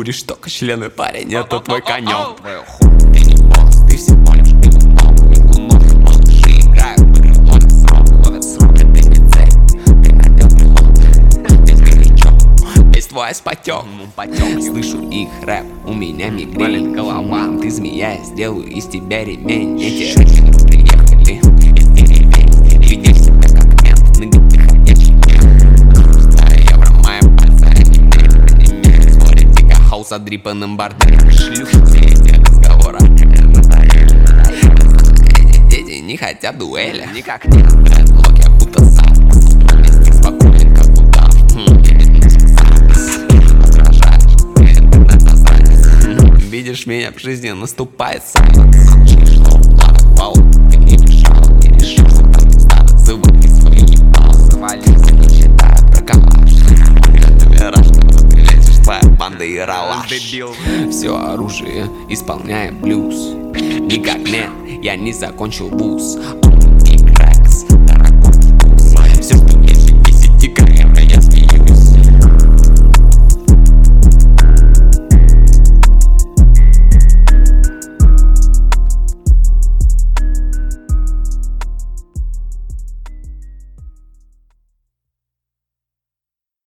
Куришь только члены, парень, это твой конек. Твою хуй, ты не босс, ты всего лишь пинг-понг. Бегунов, малыши играют в игры, ловят срок, ты не цель, ты пробел пилот. Здесь горячо, Весь твой спотек. Слышу их рэп, у меня мигрень. голова. Ты змея, я сделаю из тебя ремень. Эти Женщины приехали из деревень, видишь себя как мент, нынче ты ходячий мент. Старый евро, мои пальцы, они мне смотрят дико хаус задрипанным бордером. шлюхи, все эти разговоры. Дети не хотят дуэля. Никак нет, брэдлок, я будто сам. Вместе спокоен, как удав. Видишь, меня в жизни наступает сам. Вау, ты не мешал, не решился там старых зубов и свои ебал. Завалился, не считая про калаш. Вера, что ты лезешь, твоя банда и ралаш. Дебил. Все оружие исполняет блюз. Никак нет, я не закончил вуз.